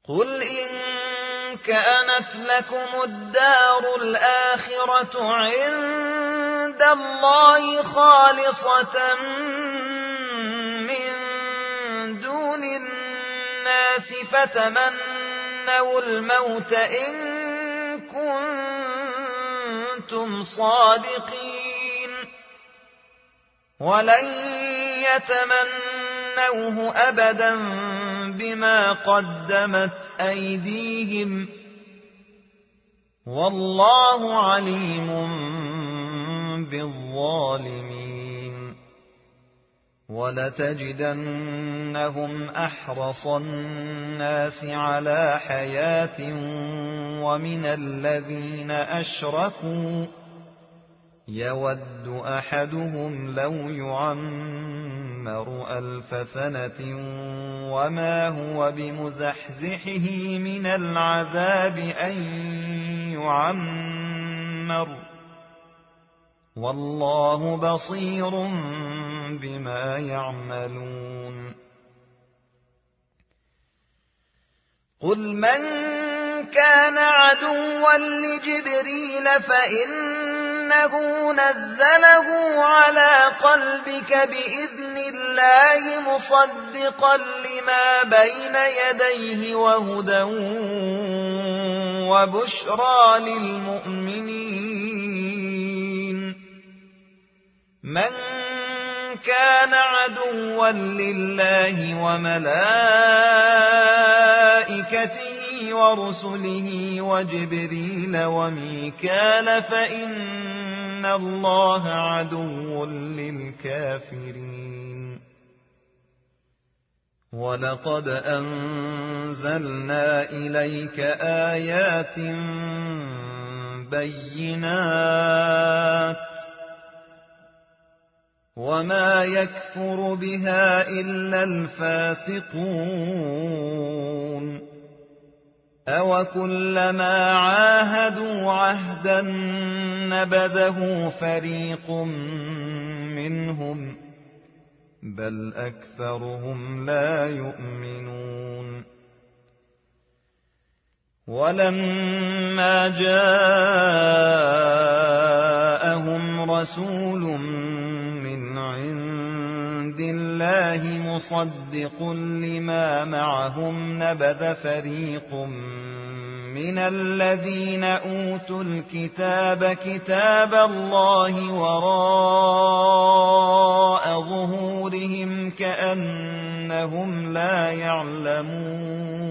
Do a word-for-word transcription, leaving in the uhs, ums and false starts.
قل إن كانت لكم الدار الآخرة عند الله خالصة من دون الناس فتمنوا الموت إن كنتم صادقين ولن يتمنوه أبدا بما قدمت أيديهم والله عليم بالظالمين ولتجدنهم أحرص الناس على حياة ومن الذين أشركوا يود أحدهم لو يعمر ألف سنة وما هو بمزحزحه من العذاب أن يعمر والله بصير بما يعملون قل من كان عدوا لجبريل فإنه نزله على قلبك بإذن الله مصدقا لما بين يديه وهدى وبشرى للمؤمنين من كان عدوا لله وملائكته ورسله وجبريل وميكال فإن الله عدو للكافرين ولقد أنزلنا إليك آيات بينات وما يكفر بها إلا الفاسقون أوكلما عاهدوا عهدا نبذه فريق منهم بل أكثرهم لا يؤمنون ولما جاءهم رسول من عند الله مصدق لما معهم نبذ فريق من الذين أوتوا الكتاب كتاب الله وراء ظهورهم كأنهم لا يعلمون